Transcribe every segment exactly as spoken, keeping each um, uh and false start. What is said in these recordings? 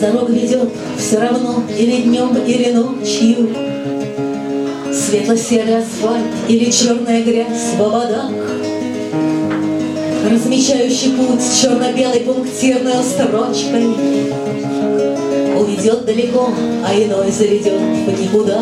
дорога ведет все равно или днем, или ночью. Светло-серый асфальт или черная грязь в ободах, размечающий путь черно-белой пунктирной строчкой, уведет далеко, а иной заведет в никуда.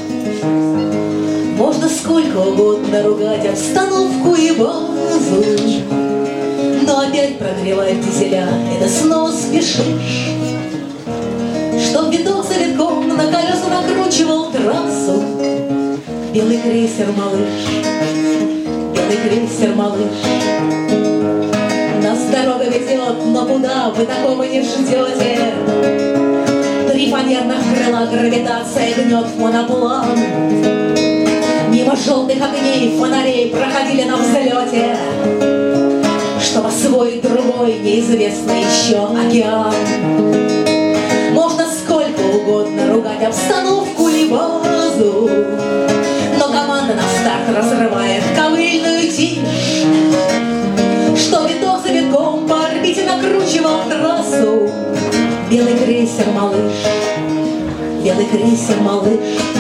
Можно сколько угодно ругать обстановку и базу, но опять прогревает дизеля, и ты снова спешишь, чтоб виток за витком на колеса накручивал трассу. Белый крейсер, малыш, белый крейсер, малыш. Нас дорога ведет, но куда вы такого не ждете? Три фанерных крыла гравитация гнет в моноплан. Мимо желтых огней фонарей проходили на взлете, чтобы освоить другой неизвестный еще океан. Можно сколько угодно ругать обстановку и базу, но команда на старт разрывает ковыльную тишь, что виток за витком по орбите накручивал трассу. Белый крейсер, малыш, белый крейсер, малыш.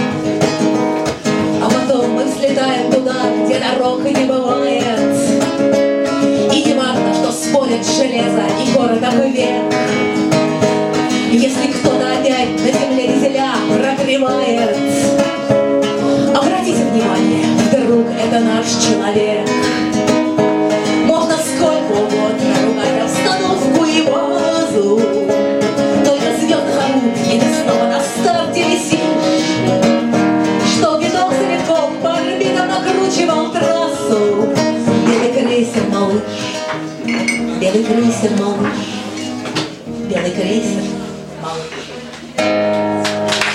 А потом мы взлетаем туда, где дорог не бывает, и не важно, что спорят железо и городов век. Если кто-то опять на земле дизеля прогревает, обратите внимание, вдруг это наш человек. Можно сколько угодно ругать обстановку и базу, только звезды орут, и ты снова на старте висишь, что виток за витком по орбитам накручивал трассу. Белый крейсер, малыш, белый крейсер, малыш, белый крейсер, малыш.